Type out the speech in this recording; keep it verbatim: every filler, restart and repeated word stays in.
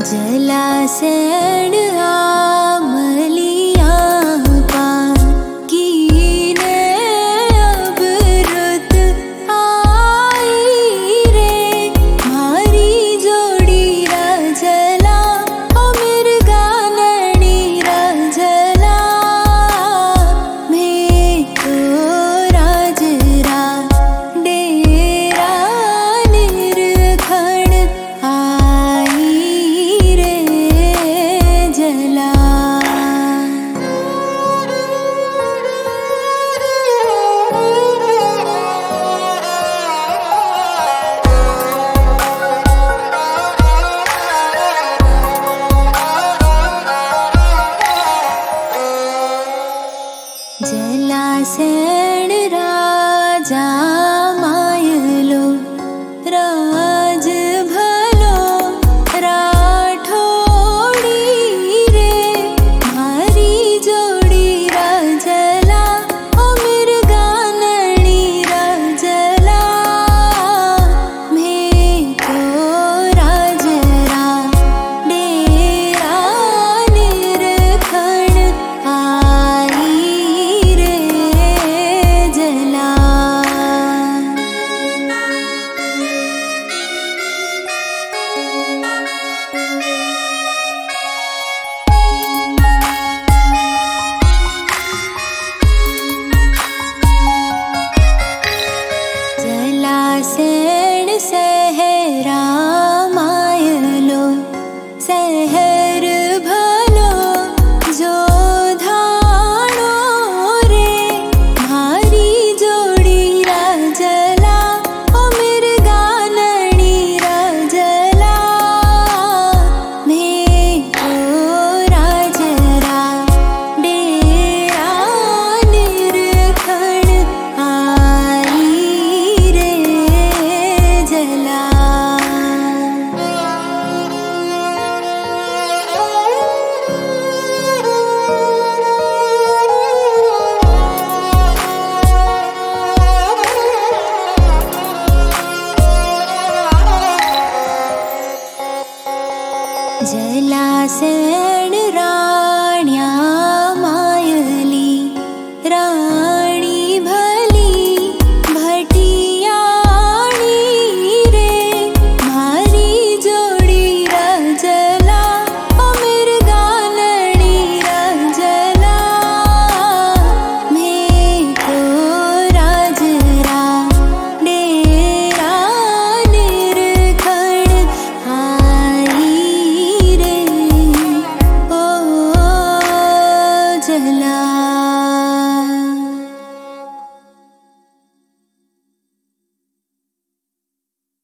जलासेन आमलिया पान कीने अब रुत आई रे मारी जोड़ी राजला ओ मिर्गा नैनी राजला मैं तो राजरा डेरा निरखण आई रे जला। जलासेन राजा मायलो राज भलो राठोड़ी रे मारी जोड़ी राजला ओ मिर्गा नैनी राजला मैं तो राजरा डेरा निरखण आई रे जला। जलासेन सहरा मायलो सहर भलो जो धाणो रे मारी जोड़ी राजला ओ मिर्गा नैनी राजला मैं तो राजरा डेरा निरखण आई रे जला। जलासेन